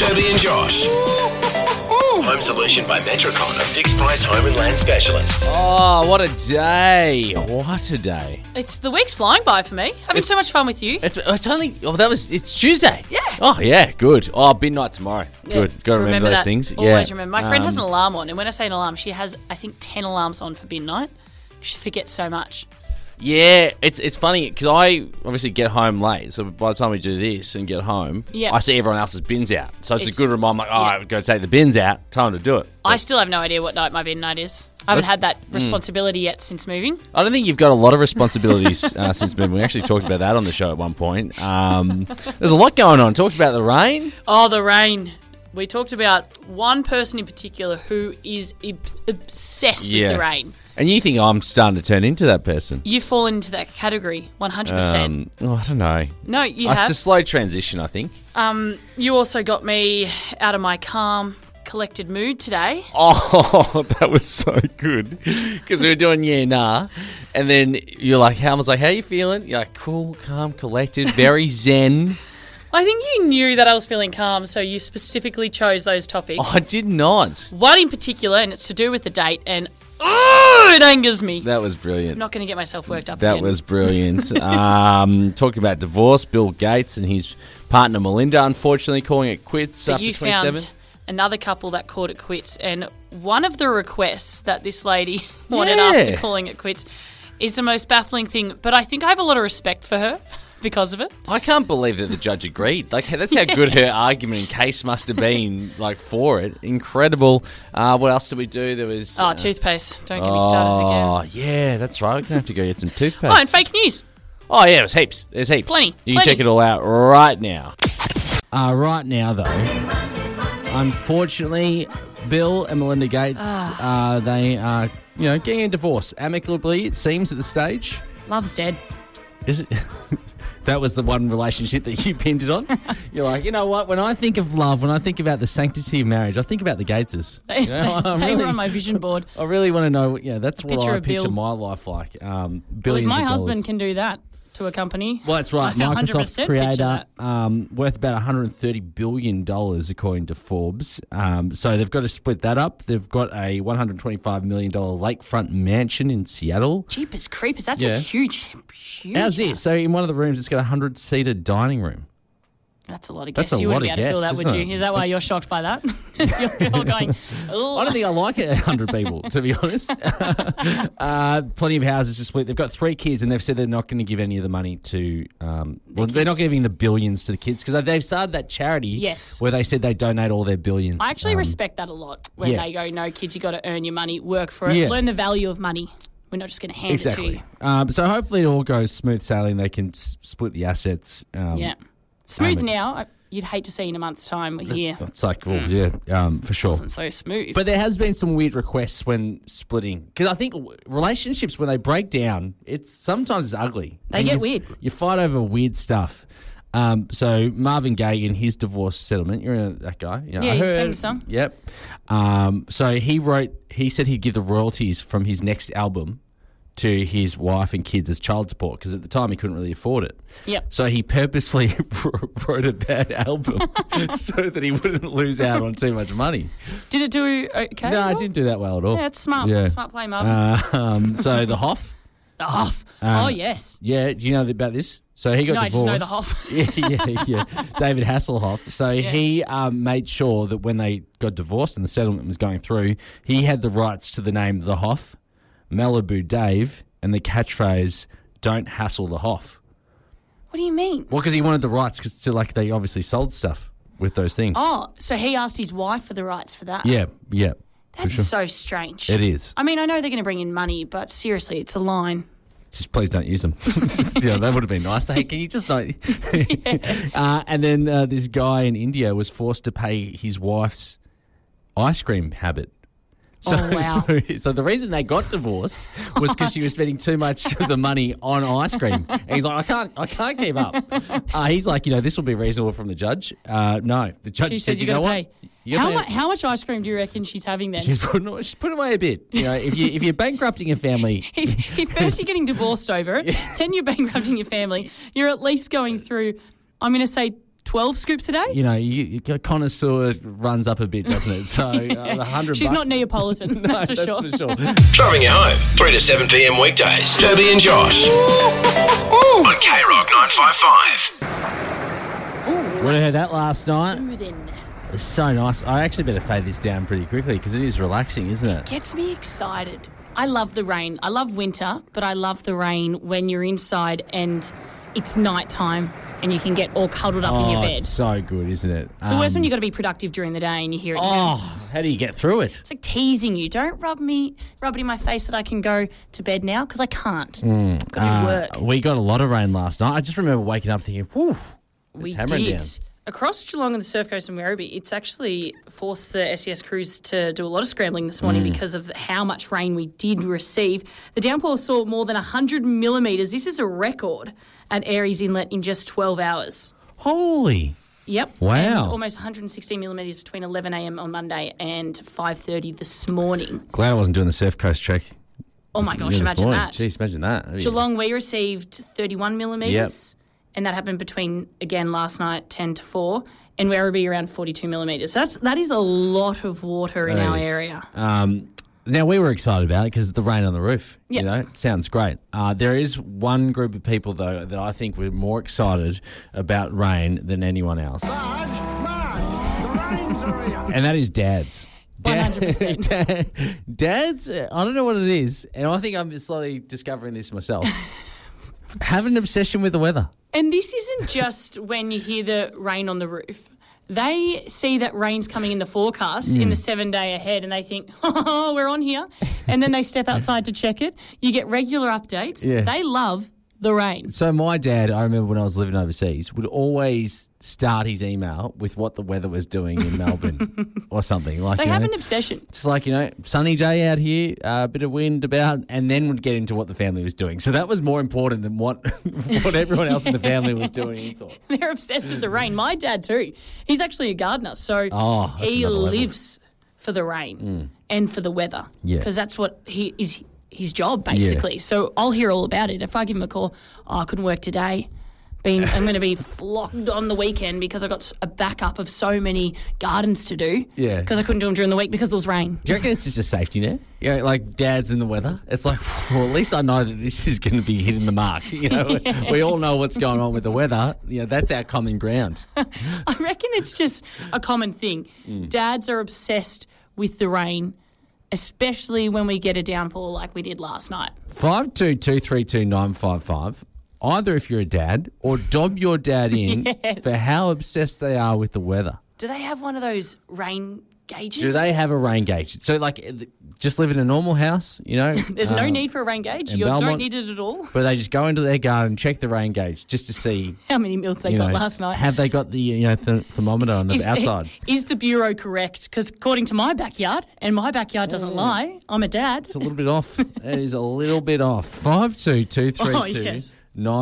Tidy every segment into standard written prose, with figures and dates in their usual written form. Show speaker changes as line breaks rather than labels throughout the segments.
Debbie and Josh. Home Solution by Metricon, a fixed price home and land specialist.
Oh, what a day. What a day.
It's the week's flying by for me. Having so much fun with you.
It's it's Tuesday.
Yeah.
Oh, yeah, good. Oh, midnight tomorrow.
Yeah.
Good. Got to remember those
that.
things.
Always
yeah.
remember. My friend has an alarm on, and when I say an alarm, she has, I think, 10 alarms on for midnight. She forgets so much.
Yeah, it's funny because I obviously get home late, so by the time we do this and get home,
Yeah.
I see everyone else's bins out. So it's a
It's-
good reminder, like,
yeah.
I've got to take the bins out, time to do it.
I still have no idea what night my bin night is. I haven't had that responsibility yet since moving.
I don't think you've got a lot of responsibilities since moving. We actually talked about that on the show at one point. There's a lot going on. Talked about the rain.
Oh, the rain. We talked about one person in particular who is obsessed with the rain.
And you think I'm starting to turn into that person?
You fall into that category, 100%.
I don't know.
No, you
It's
have.
a slow transition, I think.
You also got me out of my calm, collected mood today.
Oh, that was so good. Because we were doing yeah, nah. And then you're like, I was like, how you feeling? You're like, cool, calm, collected, very zen.
I think you knew that I was feeling calm, so you specifically chose those topics.
I did not.
One in particular, and it's to do with the date, and it angers me.
That was brilliant.
I'm not going to get myself worked up
That
again.
was brilliant. Talking about divorce, Bill Gates and his partner Melinda, unfortunately, calling it quits
But
after
you
27.
found another couple that called it quits, and one of the requests that this lady wanted
Yeah.
after calling it quits is the most baffling thing, but I think I have a lot of respect for her because of it.
I can't believe that the judge agreed. Like, that's how good her argument and case must have been, like, for it. Incredible. What else did we do? There was...
Toothpaste. Don't get me started again.
Oh, yeah, that's right. We're going to have to go get some toothpaste.
Oh, and fake news.
Oh, yeah, there's heaps. There's heaps.
Plenty,
You can
plenty.
check it all out right now. Right now, though, unfortunately, Bill and Melinda Gates, they are, getting a divorce. Amicably, it seems, at the stage.
Love's dead.
Is it? That was the one relationship that you pinned it on? You're like, you know what? When I think of love, when I think about the sanctity of marriage, I think about the Gateses.
They were on my vision board.
I really want to know, that's what
Picture
I
of
picture
Bill.
my life like.
Well,
Billions
if my
of dollars.
husband can do that to a company.
Well, that's right.
I 100%
Microsoft's
picture
creator,
that.
worth about $130 billion, according to Forbes. So they've got to split that up. They've got a $125 million lakefront mansion in Seattle.
Jeepers creepers. That's
Yeah.
a huge
How's it?
house.
So in one of the rooms, it's got a 100-seater dining room.
That's a lot of
That's
guests.
a
You
lot
wouldn't be
of
able to
guests,
fill that, would
isn't
you?
it?
Is that why you're shocked by that? You're going, "Ooh."
I don't think I like it 100 people, to be honest. Plenty of houses to split. They've got 3 kids, and they've said they're not going to give any of the money to... they're not giving the billions to the kids, because they've started that charity
Yes.
where they said they donate all their billions.
I actually respect that a lot when
yeah.
they go, no, kids, you got to earn your money, work for it,
Yeah.
learn the value of money. We're not just going to hand it to
Exactly.
you.
So hopefully it all goes smooth sailing. They can split the assets.
Yeah. Smooth
but-
now. You'd hate to see in a month's time we're here.
It's like, well, yeah, for sure.
Wasn't so smooth.
But there has been some weird requests when splitting, because I think relationships, when they break down, sometimes it's ugly.
They
And
get
you-
weird.
You fight over weird stuff. So Marvin Gaye in his divorce settlement, you're that guy.
Yeah,
I
you
heard-
sang the song.
Yep. So he said he'd give the royalties from his next album to his wife and kids as child support, because at the time he couldn't really afford it.
Yep.
So he purposefully wrote a bad album so that he wouldn't lose out on too much money.
Did it do okay?
No, I
well?
didn't do that well at all.
Yeah, it's smart.
Yeah.
Smart play, Marvin.
So the Hoff.
The Hoff. Oh, yes.
Yeah, do you know about this? So he got
No, I just
divorced.
know the Hoff.
yeah. David Hasselhoff. So he made sure that when they got divorced and the settlement was going through, he had the rights to the name The Hoff, Malibu Dave, and the catchphrase, "Don't hassle the Hoff."
What do you mean?
Well, because he wanted the rights, because they obviously sold stuff with those things.
Oh, so he asked his wife for the rights for that.
Yeah. For
That's
sure.
so strange.
It is.
I mean, I know they're going to bring in money, but seriously, it's a line.
Just please don't use them. That would have been nice. Hey, can you just not? And then this guy in India was forced to pay his wife's ice cream habit. So,
Oh, wow.
so the reason they got divorced was because she was spending too much of the money on ice cream. And he's like, I can't keep up. He's like, this will be reasonable from the judge. No, the judge
She said you
know
got to
what?
pay.
You gotta pay-
How much ice cream do you reckon she's having then?
She's put away a bit. If you're bankrupting a family,
If first you're getting divorced over it, then you're bankrupting your family, you're at least going through, I'm going to say, 12 scoops a day?
You know, you connoisseur runs up a bit, doesn't it? So $100.
She's not Neapolitan,
No,
that's for sure.
Driving you home, 3 to 7 p.m. weekdays. Debbie and Josh. On K-Rock 955.
When I heard that last night,
Soothing.
it was so nice. I actually better fade this down pretty quickly because it is relaxing, isn't it?
Gets me excited. I love the rain. I love winter, but I love the rain when you're inside and it's nighttime and you can get all cuddled up in your bed.
It's so good, isn't it?
It's the worst when you've got to be productive during the day and you hear it.
How do you get through it?
It's like teasing you. Don't rub it in my face that I can go to bed now because I can't. I've got to work.
We got a lot of rain last night. I just remember waking up thinking, whew,
We
hammering
did.
down.
Across Geelong and the Surf Coast and Werribee, it's actually forced the SES crews to do a lot of scrambling this morning because of how much rain we did receive. The downpour saw more than 100 millimetres. This is a record at Aries Inlet in just 12 hours.
Holy.
Yep.
Wow.
And almost 116 millimetres between 11 a.m. on Monday and 5:30 this morning.
Glad I wasn't doing the Surf Coast trek.
Oh, my gosh,
this
imagine
morning.
that.
Jeez, imagine that. That'd be-
Geelong, we received 31 millimetres. And that happened between, again, last night, 10 to 4, and Werribee around 42 millimetres. That is a lot of water in our
That is.
area.
Now, we were excited about it because the rain on the roof.
Yep.
You know, it sounds great. There is one group of people, though, that I think were more excited about rain than anyone else. And that is dads.
100%.
Dads, I don't know what it is, and I think I'm slowly discovering this myself, have an obsession with the weather.
And this isn't just when you hear the rain on the roof. They see that rain's coming in the forecast in the 7 day ahead and they think, oh, we're on here. And then they step outside to check it. You get regular updates.
Yeah.
They love the rain.
So my dad, I remember when I was living overseas, would always start his email with what the weather was doing in Melbourne or something. Like
They
you
have
know,
an obsession.
it's like, you know, sunny day out here, a bit of wind about, and then would get into what the family was doing. So that was more important than what everyone else in the family was doing, he thought.
They're obsessed with the rain. My dad too. He's actually a gardener, so
Oh, that's
he
another level.
lives for the rain and for the weather.
Yeah.
Because that's what his job, basically. So I'll hear all about it. If I give him a call, I couldn't work today. I'm going to be flogged on the weekend because I got a backup of so many gardens to do.
Yeah.
Because I couldn't do them during the week because there was rain.
Do you reckon it's just a safety net? You know, like dads in the weather? It's like, well, at least I know that this is going to be hitting the mark. You know, we all know what's going on with the weather. You know, that's our common ground.
I reckon it's just a common thing. Dads are obsessed with the rain, especially when we get a downpour like we did last night.
52232955. Either if you're a dad or dob your dad in
Yes.
for how obsessed they are with the weather.
Do they have one of those rain gauges?
Do they have a rain gauge? So, like, just live in a normal house, you know?
There's no need for a rain gauge.
in
You don't
Belmont-
need it at all.
But they just go into their garden, check the rain gauge just to see,
How many mils they
you
got
know,
last night?
have they got the thermometer on the outside?
Is the Bureau correct? Because according to my backyard, and my backyard doesn't lie, I'm a dad.
It's a little bit off. It is a little bit off. 52232955.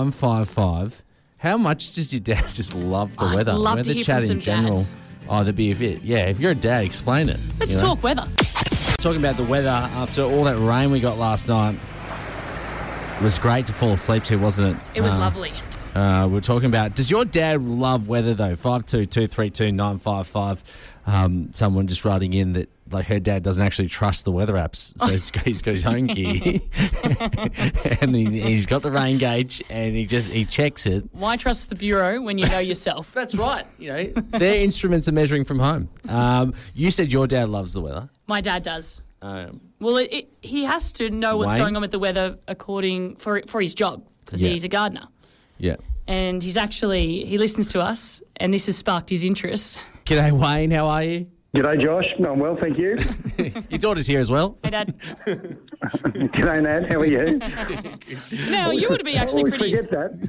How much does your dad just love the
I'd
weather?
love to
Weather
hear
chat
from
in
some
general.
dads.
Oh, that'd be a bit. Yeah, if you're a dad, explain it.
Let's
you know?
talk weather.
Talking about the weather after all that rain we got last night. It was great to fall asleep to, wasn't it?
It was lovely.
We're talking about, does your dad love weather though? 52232955. Someone just writing in that like her dad doesn't actually trust the weather apps, so he's got his own gear, and he's got the rain gauge, and he checks it.
Why trust the Bureau when you know yourself?
That's right. You know, their instruments are measuring from home. You said your dad loves the weather.
My dad does.
Um,
Well, he has to know what's
Wayne?
going on with the weather for his job because
Yeah.
he's a gardener.
yeah.
And he listens to us, and this has sparked his interest.
G'day, Wayne. How are you?
G'day, Josh. I'm well, thank you.
Your daughter's here as well.
Hey, Dad.
G'day, Nat. How are you?
Now, you would have been actually
Always
pretty...
forget that.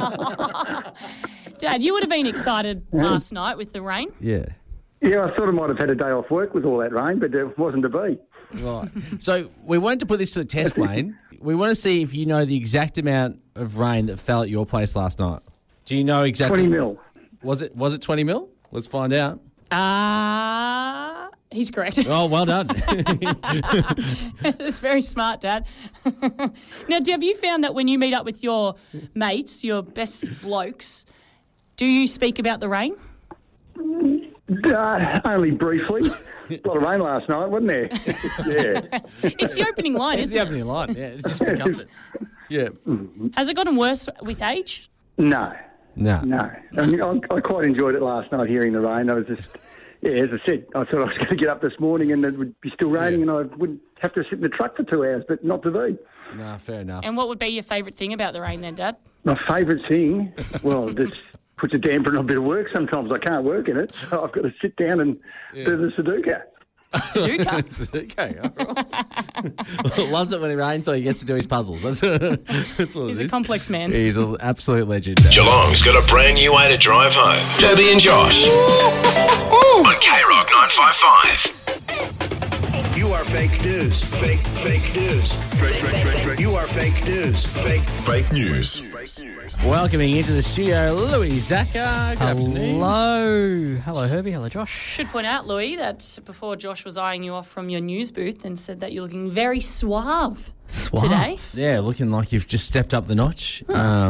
Dad, you would have been excited last night with the rain.
Yeah.
Yeah, I thought I might have had a day off work with all that rain, but it wasn't to be.
Right. So we wanted to put this to the test, Wayne. We want to see if you know the exact amount of rain that fell at your place last night. Do you know exactly?
20 mil.
Was it 20 mil? Let's find out.
He's correct.
Oh, well done.
It's very smart, Dad. Now, have you found that when you meet up with your mates, your best blokes, Do you speak about the rain?
Only briefly. A lot of rain last night, wasn't there? Yeah.
It's the opening line,
It's
isn't
the
it?
opening line. Yeah, it's just for comfort. Yeah.
Has it gotten worse with age?
No.
No.
No. I mean, I quite enjoyed it last night, hearing the rain. I was just, as I said, I thought I was going to get up this morning and it would be still raining and I would have to sit in the truck for 2 hours, but not to be.
No, fair enough.
And what would be your favourite thing about the rain then, Dad?
My favourite thing, well, this puts a damper on a bit of work sometimes. I can't work in it. So I've got to sit down and do the Sudoku.
Sudoku.
Okay, all right. Loves it when it rains, so he gets to do his puzzles. That's what
He's
it
a
is.
complex man.
He's an absolute legend.
Geelong's got a brand new way to drive home. Debbie and Josh. On K-Rock 955.
You are fake news. Fake news. You are fake news. Fake news.
Welcoming into the studio, Louis Zaka. Good afternoon.
Hello, Herbie. Hello, Josh.
Should point out, Louis, that before Josh was eyeing you off from your news booth and said that you're looking very suave today.
Yeah, looking like you've just stepped up the notch.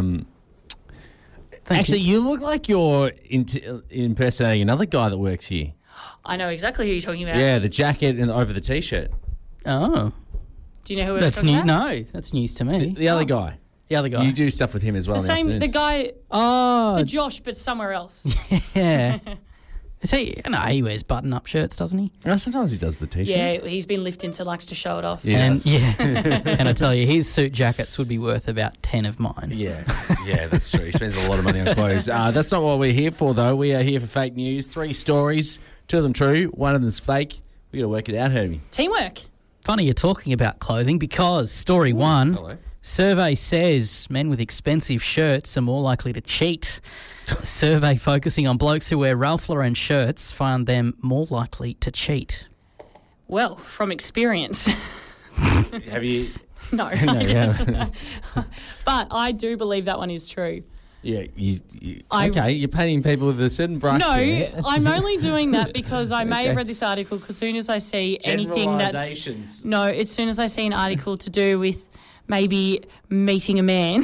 Actually, you look like you're impersonating another guy that works here.
I know exactly who you're talking about.
Yeah, the jacket and over the t-shirt.
Oh,
Do you know who we're
that's
talking
new.
about?
No, that's news to me.
The other guy.
The other guy.
You do stuff with him as well.
The
in
same, the
afternoons.
guy,
Oh,
the Josh, but somewhere else.
yeah. Is he? No, he wears button-up shirts, doesn't he?
Oh, sometimes he does the t-shirt.
Yeah, he's been lifting, so likes to show it off.
Yeah.
And and I tell you, his suit jackets would be worth about 10 of mine.
Yeah, that's true. He spends a lot of money on clothes. That's not what we're here for, though. We are here for fake news. 3 stories, 2 of them true, 1 of them's fake. We got to work it out, Herbie.
Teamwork.
Funny you're talking about clothing because story 1,
Hello.
survey says men with expensive shirts are more likely to cheat. A survey focusing on blokes who wear Ralph Lauren shirts found them more likely to cheat.
Well, from experience.
Have you?
No, I guess. But I do believe that one is true.
Yeah,
I-
okay, you're painting people with a certain brush.
No,
there.
I'm only doing that because I may have
Okay.
read this article because as soon as I see anything that's...
Generalisations.
No, as soon as I see an article to do with maybe meeting a man,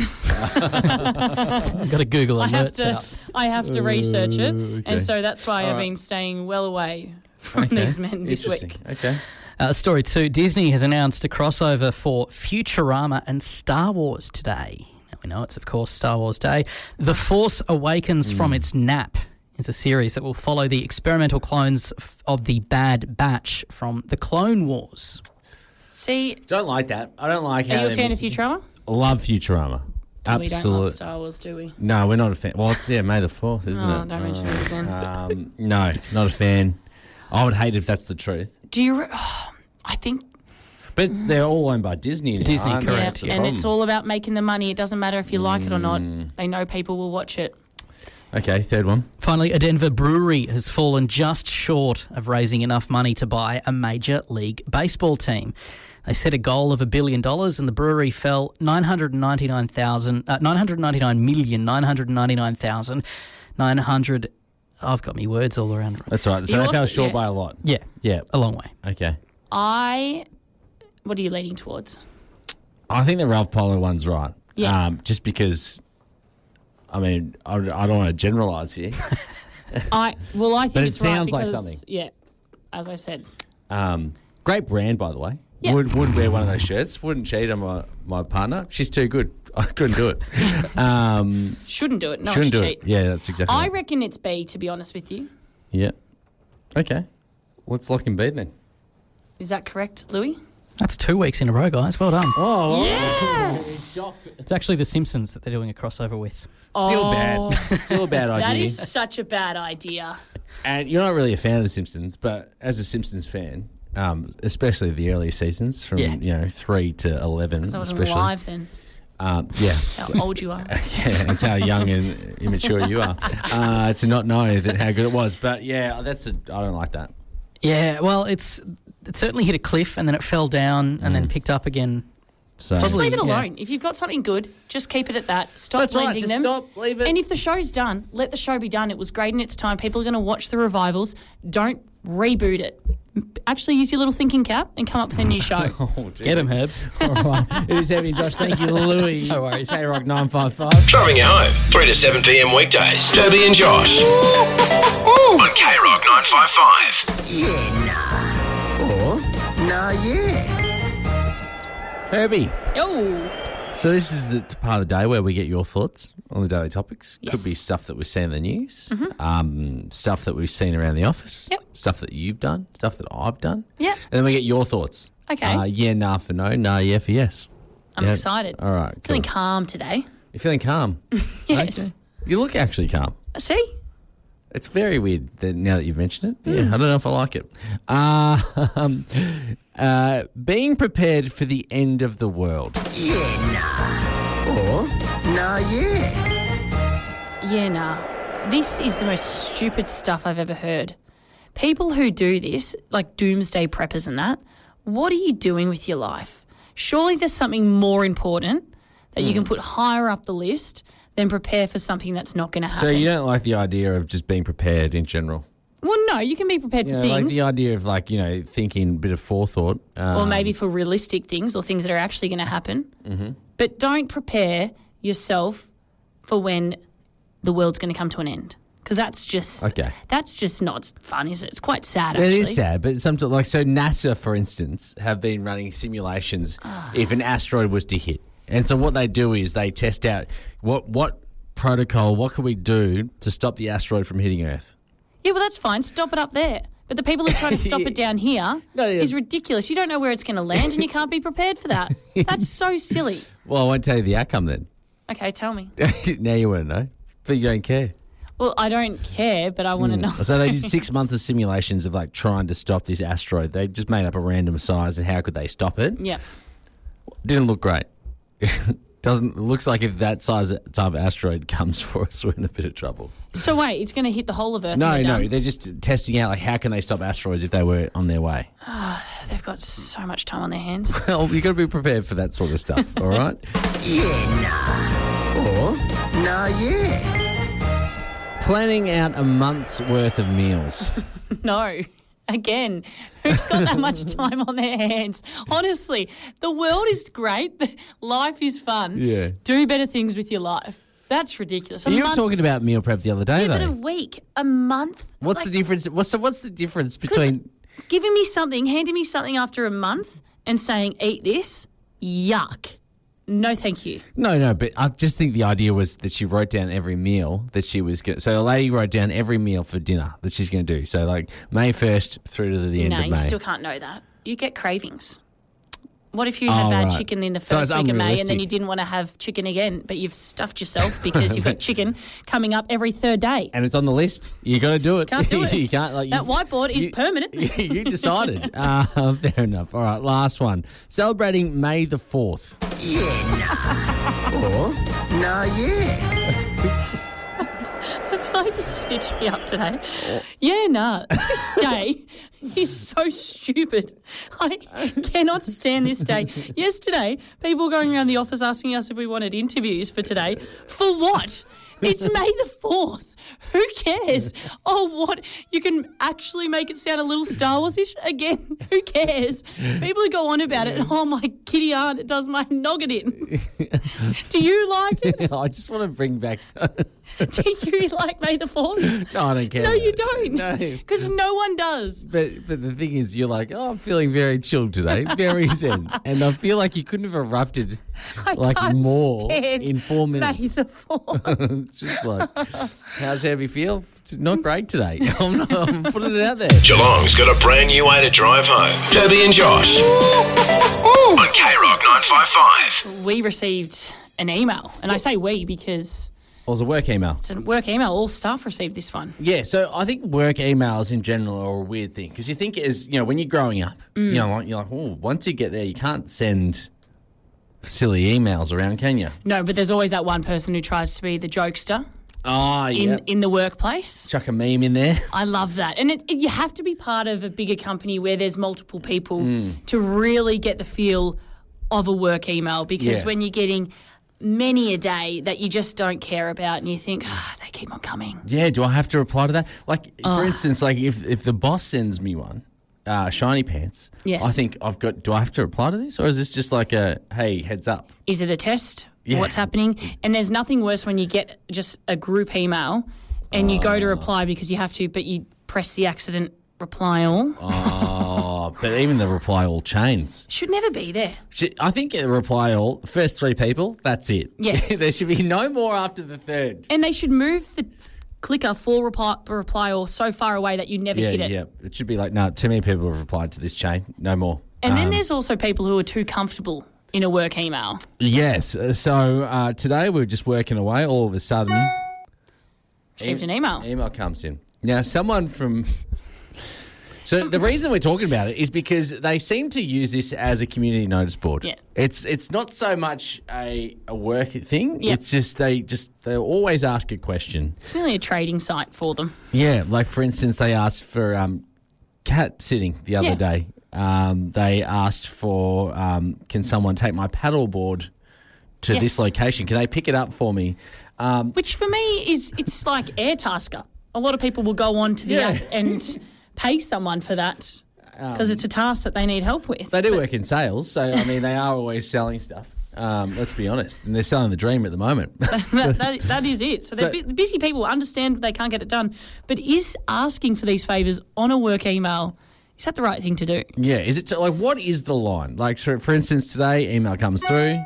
I've got to Google
I have
alerts out.
to research it.
okay.
And so that's why I've
Alright.
been staying well away from
Okay.
these men this
Interesting.
week.
Okay.
Story 2, Disney has announced a crossover for Futurama and Star Wars today. Now we know it's, of course, Star Wars Day. The Force Awakens from its nap is a series that will follow the experimental clones of the Bad Batch from the Clone Wars.
See,
Don't like that. I don't like how
are you a
they
fan of
mix-
Futurama?
Love Futurama.
And we don't love
Absolutely.
Star Wars, do we?
No, we're not a fan. Well, it's May the 4th, isn't
Oh,
it?
don't mention it again.
No, not a fan. I would hate if that's the truth.
Do you... I think...
But they're all owned by Disney now,
Disney,
aren't they?
correct,
That's the
and it's
problem.
all about making the money. It doesn't matter if you like it or not. They know people will watch it.
Okay, third one.
Finally, a Denver brewery has fallen just short of raising enough money to buy a Major League Baseball team. They set a goal of $1 billion, and the brewery fell $999,999,900. I've got me words all around.
That's right. So
You
they fell
also-
short
yeah.
by a lot.
Yeah,
Yeah.
a long way.
Okay.
What are you leaning towards?
I think the Ralph Polo one's right.
Yeah.
Just because, I mean, I don't want to generalise here.
I think
But it
it's right
sounds like
because,
something.
Yeah, as I said.
Great brand, by the way.
Yeah.
Would wear one of those shirts. Wouldn't cheat on my partner. She's too good. I couldn't do it.
Shouldn't do it. No,
Shouldn't do
cheat.
it. Yeah, that's exactly
I
right.
reckon it's B, to be honest with you.
Yeah. Okay. Let's lock in bed then.
Is that correct, Louis?
That's 2 weeks in a row, guys. Well done.
Oh,
Yeah!
shocked.
It's actually The Simpsons that they're doing a crossover with.
Still
Oh,
bad. Still a bad idea.
That is such a bad idea.
And you're not really a fan of The Simpsons, but as a Simpsons fan, especially the early seasons from
Yeah.
3 to 11,
Because I wasn't
especially.
alive then.
Yeah.
That's how old you are.
Yeah, that's how young and immature you are to not know that how good it was. But yeah, I don't like that.
Yeah, well, it certainly hit a cliff and then it fell down and then picked up again.
So
Just leave it
yeah.
alone. If you've got something good, just keep it at that. Stop
That's right,
blending
just
them.
stop, leave it.
And if the show's done, let the show be done. It was great in its time. People are going to watch the revivals. Don't reboot it. actually use your little thinking cap and come up with a new show.
Get him, Herb.
All right. It is Herbie and Josh. Thank you, Louis.
No worries.
K-Rock 955.
Driving you home, 3 to 7 p.m. weekdays. Herbie and Josh. On K-Rock 955.
Yeah, nah. Or, nah, yeah.
Herbie.
Yo.
So this is the part of the day where we get your thoughts on the daily topics.
Yes.
Could be stuff that we've seen in the news, stuff that we've seen around the office,
Yep.
stuff that you've done, stuff that I've done.
Yep.
And then we get your thoughts.
Okay.
Yeah, nah for no, nah, yeah for yes.
I'm
Yeah.
excited.
All right, cool.
Feeling calm today.
You're feeling calm?
Yes.
Okay. You look actually calm.
See?
It's very weird that now that you've mentioned it. Yeah, I don't know if I like it. Being prepared for the end of the world.
Yeah, nah. Or, nah, yeah.
Yeah, nah. This is the most stupid stuff I've ever heard. People who do this, like doomsday preppers and that, what are you doing with your life? Surely there's something more important that you can put higher up the list than prepare for something that's not going to happen.
So you don't like the idea of just being prepared in general?
Well, no, you can be prepared for
Like
things.
the idea of thinking a bit of forethought.
Or maybe for realistic things or things that are actually going to happen. Mm-hmm. But don't prepare yourself for when the world's going to come to an end. Because that's just not fun, is it? It's quite sad, actually.
It is sad, but sometimes, so NASA, for instance, have been running simulations if an asteroid was to hit. And so what they do is they test out what protocol, what can we do to stop the asteroid from hitting Earth?
Yeah, well, that's fine. Stop it up there. But the people who try to stop it down here is ridiculous. You don't know where it's going to land and you can't be prepared for that. That's so silly.
Well, I won't tell you the outcome then.
Okay, tell me.
Now you want to know, but you don't care.
Well, I don't care, but I want to know.
So they did 6 months of simulations of trying to stop this asteroid. They just made up a random size and how could they stop it?
Yeah.
Didn't look great. Looks like if that type of asteroid comes for us, we're in a bit of trouble.
So wait, it's going to hit the whole of Earth?
No,
and they're
they're just testing out how can they stop asteroids if they were on their way.
done? They've got so much time on their hands.
Well, you got to be prepared for that sort of stuff. All right.
Yeah, nah. Or, nah, yeah.
Planning out a month's worth of meals.
No. Again, who's got that much time on their hands? Honestly, the world is great. Life is fun.
Yeah.
Do better things with your life. That's ridiculous.
You were talking about meal prep the other day,
but
though.
a week, a month.
What's the difference? What's the difference
'Cause
between?
giving me something, handing me something after a month and saying, eat this, yuck. No, thank you.
No, but I just think the idea was that she wrote down every meal that she was going to... So a lady wrote down every meal for dinner that she's going to do. So May 1st through to the end
No,
of May.
you still can't know that. You get cravings. What if you had bad
right.
chicken in the
So
first
it's
week of May and then
unrealistic.
you didn't want to have chicken again, but you've stuffed yourself because you've got chicken coming up every third day?
And it's on the list. You got to do it.
Can't do it.
You can't.
That whiteboard is permanent.
You decided. Fair enough. All right, last one. Celebrating May the 4th.
Yeah, nah. Or, nah, yeah.
Like you stitched me up today. Yeah, nah. This day is so stupid. I cannot stand this day. Yesterday, people going around the office asking us if we wanted interviews for today. For what? It's May the 4th. Who cares? Oh, what? You can actually make it sound a little Star Wars-ish? Again, who cares? People who go on about it, oh, my kitty aunt, it does my noggin in. Do you like it?
I just want to bring back...
Do you like May the 4th?
No, I don't care.
No,
about
you
it.
don't.
No.
Because no one does.
But the thing is, you're like, I'm feeling very chilled today, very zen. And I feel like you couldn't have erupted
I can't
more
stand
in 4 minutes.
May the 4th.
It's just like, how's Herbie feel? It's not great today. I'm putting it out there.
Geelong's got a brand new way to drive home. Herbie and Josh. On K-Rock 955.
We received an email. And I say we because
It was a work email.
it's a work email. All staff received this one.
Yeah, so I think work emails in general are a weird thing because you think when you're growing up, you're like, oh, once you get there, you can't send silly emails around, can you?
No, but there's always that one person who tries to be the jokester
Oh, yeah.
in the workplace.
Chuck a meme in there.
I love that. And you have to be part of a bigger company where there's multiple people to really get the feel of a work email because
Yeah.
when you're getting many a day that you just don't care about and you think, they keep on coming.
Yeah, do I have to reply to that? For instance, if the boss sends me one, shiny pants,
Yes.
I think do I have to reply to this? Or is this just like a, hey, heads up?
Is it a test?
Yeah.
What's happening? And there's nothing worse when you get just a group email and you go to reply because you have to, but you press the accident reply all.
Oh, but even the reply all chains.
Should never be there.
I think a reply all, first 3 people, that's it.
Yes.
There should be no more after the third.
And they should move the clicker for reply all so far away that you never hit it.
Yeah. It should be like, no, too many people have replied to this chain. No more.
And then there's also people who are too comfortable in a work email.
Yes. So today we're just working away. All of a sudden,
Received an email.
Email comes in. Now, someone from... So the reason we're talking about it is because they seem to use this as a community notice board.
Yeah.
It's not so much a work thing.
Yep.
It's just they always ask a question.
It's nearly a trading site for them.
Yeah, like for instance, they asked for cat sitting the other day. They asked for can someone take my paddleboard to
Yes.
this location? Can they pick it up for me?
Which for me it's like Airtasker. A lot of people will go on to the
Yeah.
app and pay someone for that because it's a task that they need help with.
They do work in sales, so I mean they are always selling stuff. Let's be honest, and they're selling the dream at the moment.
that is it. So, the busy people understand they can't get it done, but is asking for these favours on a work email, is that the right thing to do?
Yeah, is it like what is the line? Like, so for instance, today email comes through.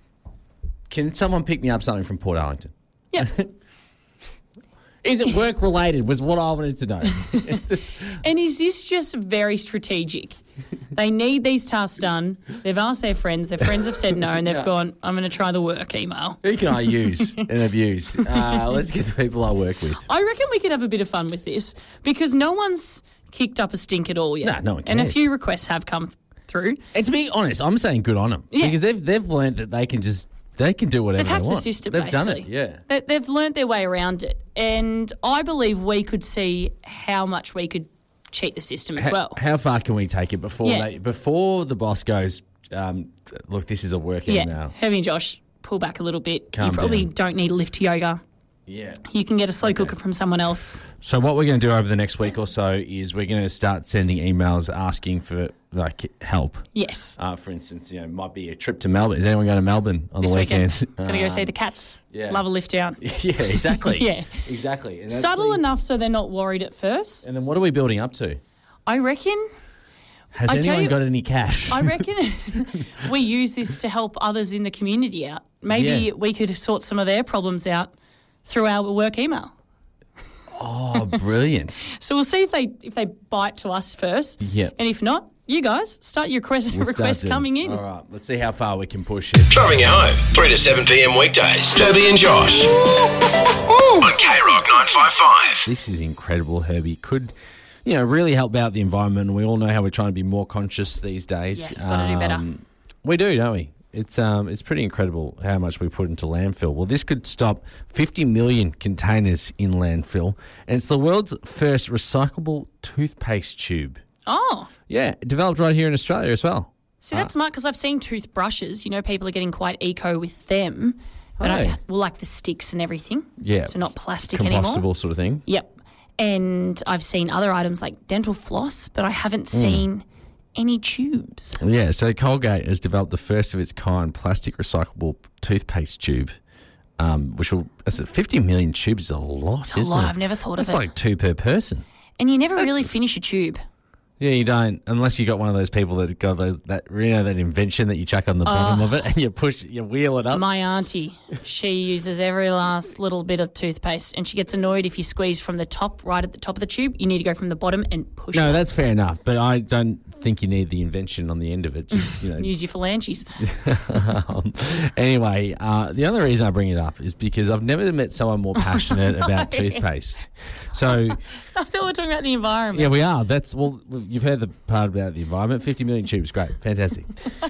Can someone pick me up something from Port Arlington?
Yeah.
Is it work related? Was what I wanted to know.
And is this just very strategic? They need these tasks done. They've asked their friends have said no, and they've gone, I'm going to try the work email.
Who can I use and abuse? Let's get the people I work with.
I reckon we could have a bit of fun with this because no one's kicked up a stink at all yet.
No one
And a
cares.
few requests have come through.
And to be honest, I'm saying good on them
Yeah.
because they've learned that they can do whatever
They've hacked
they
the
want.
system,
They've
basically.
done it, yeah.
They've learnt their way around it. And I believe we could see how much we could cheat the system as well.
How far can we take it before
Yeah.
before the boss goes, look, this is a work
Yeah.
email.
Heavy and Josh, pull back a little bit.
Calm
you probably
down.
don't need a lift to yoga.
Yeah.
You can get a slow cooker from someone else.
So what we're going to do over the next week or so is we're going to start sending emails asking for like help.
Yes.
For instance, might be a trip to Melbourne. Is anyone going to Melbourne on
This
the
weekend.
weekend?
Going to go see the cats.
yeah.
Love a lift out.
Yeah, exactly.
Yeah.
Exactly. And that's
Subtle enough so they're not worried at first.
And then what are we building up to?
I reckon
Has
I tell
anyone
you-
got any cash?
I reckon we use this to help others in the community out. Maybe
Yeah.
we could sort some of their problems out through our work email.
Oh, brilliant.
So we'll see if they bite to us first.
Yep.
And if not, you guys start your requests coming in.
All right, let's see how far we can push it.
Driving you home, 3 to 7 p.m. weekdays. Debbie and Josh. On K-Rock 955.
This is incredible, Herbie. Could, really help out the environment. We all know how we're trying to be more conscious these days.
Yes, gotta do better.
We do, don't we? It's pretty incredible how much we put into landfill. Well, this could stop 50 million containers in landfill, and it's the world's first recyclable toothpaste tube.
Oh,
Yeah, developed right here in Australia as well.
see, that's smart because I've seen toothbrushes. People are getting quite eco with them. But
Hey.
like the sticks and everything.
Yeah.
So not plastic anymore.
Compostable sort of thing.
Yep. And I've seen other items like dental floss, but I haven't seen any tubes.
Yeah, so Colgate has developed the first of its kind plastic recyclable toothpaste tube, which will, 50 million tubes is a lot,
It's a
isn't
lot.
it?
I've never thought
That's
of it.
like 2 per person.
And you never really finish a tube.
Yeah, you don't, unless you got one of those people that got that invention that you chuck on the bottom of it and you wheel it up.
My auntie, she uses every last little bit of toothpaste and she gets annoyed if you squeeze from the top, right at the top of the tube. You need to go from the bottom and push
No,
it.
that's fair enough, but I don't think you need the invention on the end of it. Just,
Use your phalanges.
Anyway, the only reason I bring it up is because I've never met someone more passionate about toothpaste. So,
I thought we were talking about the environment.
yeah, we are. You've heard the part about the environment. 50 million tubes, great, fantastic.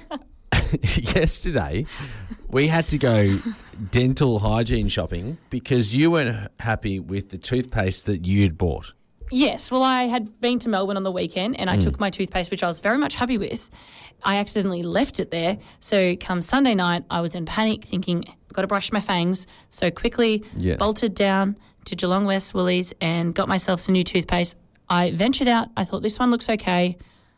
Yesterday, we had to go dental hygiene shopping because you weren't happy with the toothpaste that you'd bought.
Yes, well, I had been to Melbourne on the weekend and I took my toothpaste, which I was very much happy with. I accidentally left it there. So come Sunday night, I was in panic thinking, I've got to brush my fangs. So quickly bolted down to Geelong West Woolies and got myself some new toothpaste. I ventured out. I thought this one looks okay.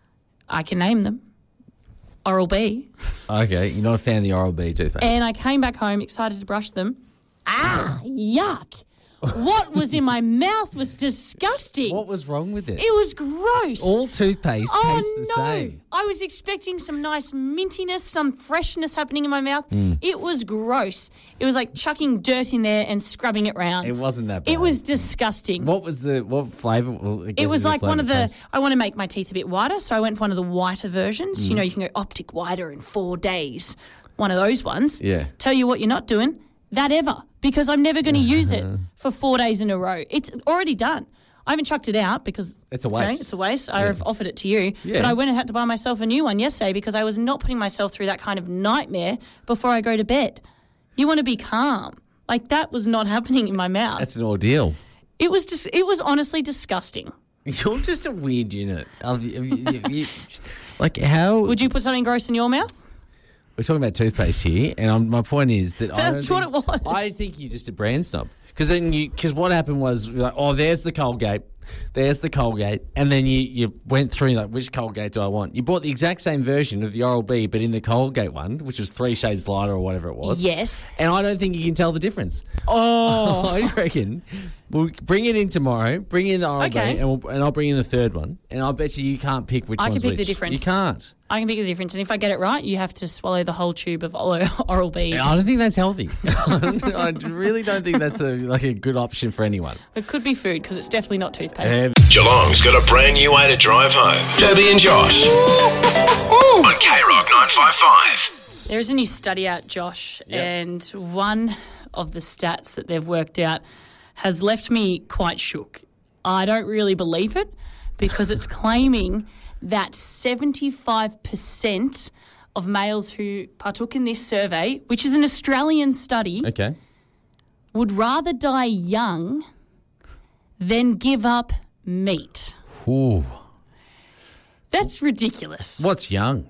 I can name them. Oral-B.
Okay, you're not a fan of the Oral-B toothpaste.
And I came back home excited to brush them. Ah, yuck. What was in my mouth was disgusting.
What was wrong with it?
It was gross.
All toothpaste tastes the same.
I was expecting some nice mintiness, some freshness happening in my mouth.
Mm.
It was gross. It was like chucking dirt in there and scrubbing it round.
It wasn't that bad.
It was disgusting.
What flavour? Well,
It was like one of the, I want to make my teeth a bit whiter, so I went for one of the whiter versions. You know, you can go optic whiter in 4 days. One of those ones.
Yeah.
Tell you what you're not doing, that ever, because I'm never going to use it for 4 days in a row. It's already done. I haven't chucked it out because
It's a waste.
It's a waste. I have offered it to you,
Yeah.
but I went and had to buy myself a new one yesterday because I was not putting myself through that kind of nightmare before I go to bed. You want to be calm. Like that was not happening in my mouth.
That's an ordeal.
It was honestly disgusting.
You're just a weird unit. Like how?
Would you put something gross in your mouth?
We're talking about toothpaste here, and my point is that
That's what it was.
I think you're just a brand snob. Because what happened was, like, oh, there's the Colgate, and then you went through like, which Colgate do I want? You bought the exact same version of the Oral-B, but in the Colgate one, which was 3 shades lighter or whatever it was.
Yes.
And I don't think you can tell the difference.
Oh.
I reckon we'll bring it in tomorrow. Bring in the Oral-B,
Okay.
and I'll bring in a third one. And I'll bet you can't pick which
I can
one's
pick
which.
the difference.
You can't.
I can pick the difference, and if I get it right, you have to swallow the whole tube of Oral-B.
I don't think that's healthy. I really don't think that's a good option for anyone.
It could be food because it's definitely not toothpaste.
Geelong's got a brand new way to drive home. Debbie and Josh. On K-Rock 955.
There is a new study out, Josh, and one of the stats that they've worked out has left me quite shook. I don't really believe it because it's claiming that 75% of males who partook in this survey, which is an Australian study,
Okay.
would rather die young than give up meat.
Ooh.
That's ridiculous.
What's young?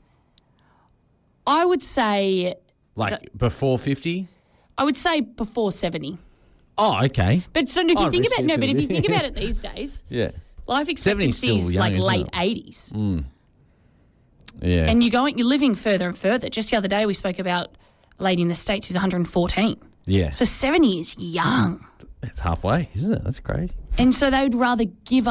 I would say
Before 50?
I would say before 70.
Oh, okay.
But so if you
I'd
think
risk
about
it
but if
for
you
the-
think about it these days,
Yeah.
life
70 's
expectancy
still
is
young,
like
isn't
late
it?
80s.
Yeah.
And you're living further and further. Just the other day we spoke about a lady in the States who's 114.
yeah.
So 70 is young.
It's halfway, isn't it? That's crazy.
And so they would rather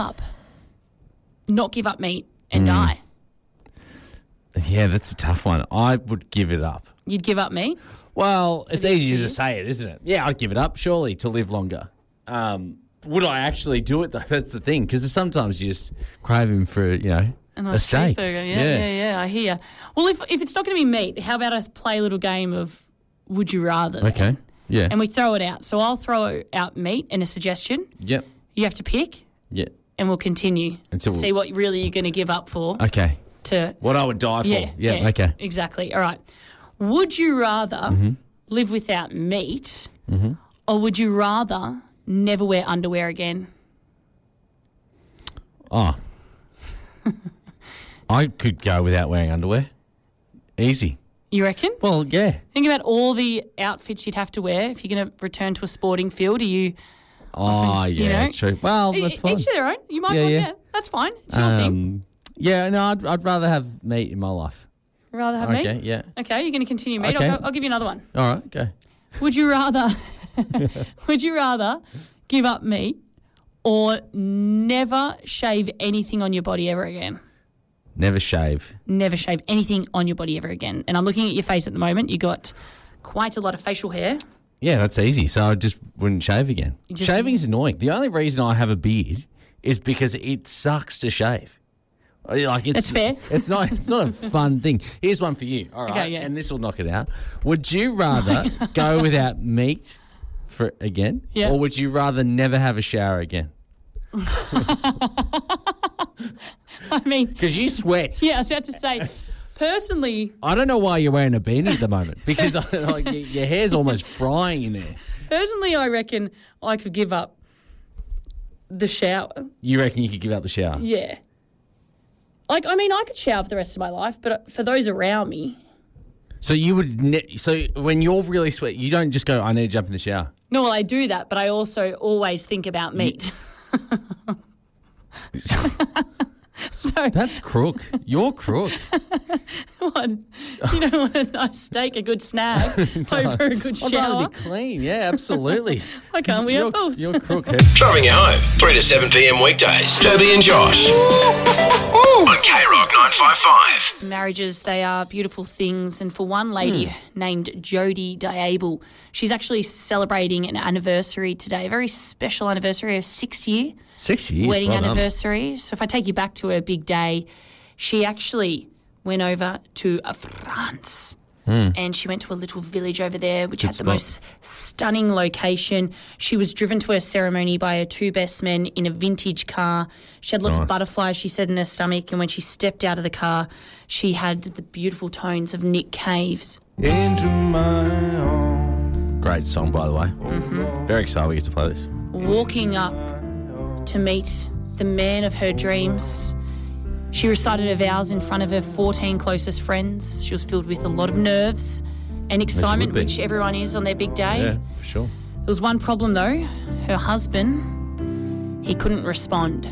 not give up meat and die.
Yeah, that's a tough one. I would give it up.
You'd give up meat?
Well, it's
these
easier to
years?
say it, isn't it? Yeah, I'd give it up, surely, to live longer. Would I actually do it, though? That's the thing, because sometimes you just craving for,
A
a
nice
steak.
cheeseburger. Yeah, I hear. Well, if it's not going to be meat, how about I play a little game of would you rather? then?
Okay, yeah.
And we throw it out. So I'll throw out meat and a suggestion.
Yep,
You have to pick,
yeah.
and we'll continue.
Until
See what really you're going to give up for.
Okay.
To
What I would die for.
yeah,
Okay.
exactly. All right. Would you rather live without meat, or would you rather never wear underwear again?
Oh. I could go without wearing underwear. Easy.
You reckon?
Well, yeah.
Think about all the outfits you'd have to wear if you're going to return to a sporting field. Are you?
Oh, yeah,
know?
true. Well, that's fine.
Each to their own. You might
Yeah,
want
yeah.
that. That's fine. It's your thing.
Yeah, no, I'd rather have meat in my life.
Rather have
Okay,
meat?
yeah.
Okay, you're going to continue meat.
Okay.
I'll give you another one.
All right, go.
Would you rather give up meat or never shave anything on your body ever again?
Never shave.
Never shave anything on your body ever again. And I'm looking at your face at the moment. You got quite a lot of facial hair.
Yeah, that's easy. So I just wouldn't shave again. Shaving is annoying. The only reason I have a beard is because it sucks to shave. Like
That's fair.
It's not a fun thing. Here's one for you. All right,
Okay, yeah.
and this will knock it out. Would you rather go without meat for again,
Yeah.
or would you rather never have a shower again?
I mean,
Because you sweat.
yeah, I was about to say, personally,
I don't know why you're wearing a beanie at the moment because your hair's almost frying in there.
I reckon I could give up the shower.
You reckon you could give up the shower?
Yeah. I could shower for the rest of my life, but for those around me,
So you would. So when you're really sweat, you don't just go, "I need to jump in the shower."
no, well, I do that, but I also always think about meat. So
That's crook. You're crook.
What? You don't want a nice steak, a good snack, over a good
I'd rather
shower?
be clean. Yeah, absolutely.
Why can't we have both?
You're crook.
Driving you home, 3 to 7 p.m. weekdays. Debbie and Josh. On K-Rock 955.
Marriages, they are beautiful things. And for one lady named Jodie Diable, she's actually celebrating an anniversary today, a very special anniversary, a 6-year
6 years.
wedding
well done.
anniversary. So if I take you back to her big day, she actually went over to France. And she went to a little village over there, which had the
spot.
most stunning location. She was driven to her ceremony by her two best men in a vintage car. She had lots of
Nice.
butterflies, she said, in her stomach. And when she stepped out of the car, she had the beautiful tones of Nick Cave's.
Great song, by the way. Very excited we get to play this.
Walking up to meet the man of her dreams, she recited her vows in front of her 14 closest friends. She was filled with a lot of nerves and excitement,
be.
which everyone is on their big day.
Yeah, for sure.
There was one problem, though. Her husband, he couldn't respond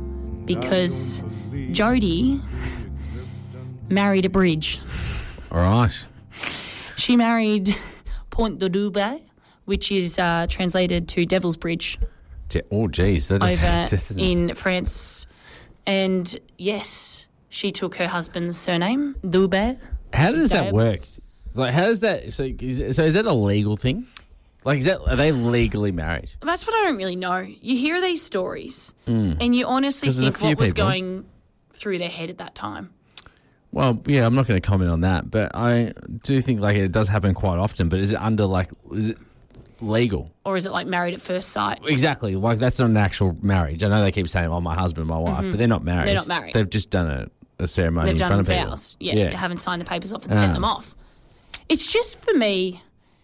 because Jodie married a bridge.
All right.
She married Pont de Douai, which is translated to Devil's Bridge
Oh, geez. That is,
over in France. And yes, she took her husband's surname, Douai.
How
which is
does that
Dave.
work? Like, how does that? So is that a legal thing? Like, are they legally married?
That's what I don't really know. You hear these stories and you honestly
'Cause there's a
think
few
what was
people.
going through their head at that time.
Well, yeah, I'm not going to comment on that, but I do think like it does happen quite often. But is it legal?
Or is it like married at first sight?
Exactly. Like that's not an actual marriage. I know they keep saying, "Oh, my husband, my wife," but they're not married.
They're not married.
They've just done a ceremony
They've
in
done
front of people.
vows. Yeah, they haven't signed the papers off and
Ah.
sent them off. It's just for me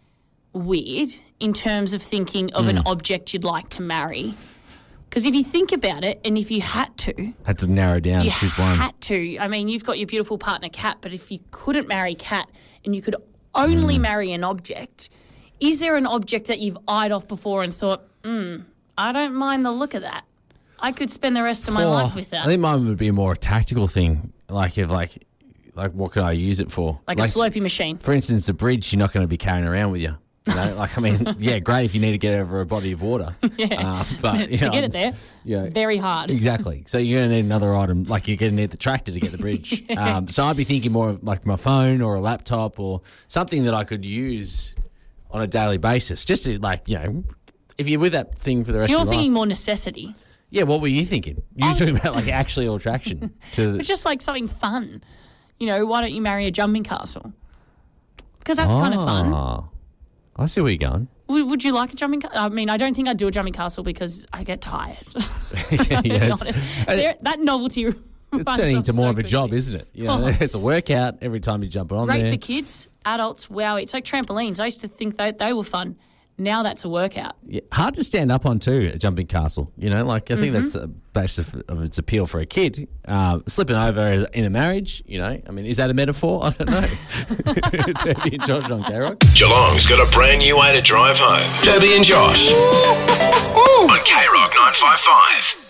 weird in terms of thinking of an object you'd like to marry. Because if you think about it, and if you had to,
Had to narrow down,
you
choose one.
had to. I mean, you've got your beautiful partner, Kat, but if you couldn't marry Kat and you could only marry an object, is there an object that you've eyed off before and thought, I don't mind the look of that. I could spend the rest of my life with that.
I think mine would be a more tactical thing. Like if like what could I use it for?
Like a slurpee machine.
For instance, the bridge you're not going to be carrying around with you. You know, like I mean, yeah, great if you need to get over a body of water.
Yeah.
But you
to
know,
get it there,
yeah,
very hard.
Exactly. So you're going to need another item, like you're going to need the tractor to get the bridge. So I'd be thinking more of like my phone or a laptop or something that I could use on a daily basis, just to like, you know, if you're with that thing for the rest
So you're
of your
thinking
life.
more necessity.
Yeah, what were you thinking? You
I
were
was-
talking about like actual attraction to
It's just like something fun. You know, why don't you marry a jumping castle? Because that's kind of fun.
Oh, I see where you're going.
Would you like a jumping castle? I mean, I don't think I'd do a jumping castle because I get tired.
Yeah,
to be
it's-
honest. That novelty
It's
runs
turning
off
into more
so
of a job,
quickly.
isn't it? You know,
Oh.
it's a workout every time you jump on
Great
there.
for kids, adults. Wow, it's like trampolines. I used to think they were fun. Now that's a workout.
Yeah, hard to stand up on too, a jumping castle. You know, like I think that's the basis of its appeal for a kid. Slipping over in a marriage, you know, I mean, is that a metaphor? I don't know. It's Debbie and Josh on K-Rock.
Geelong's got a brand new way to drive home. Debbie and Josh. On K-Rock 955.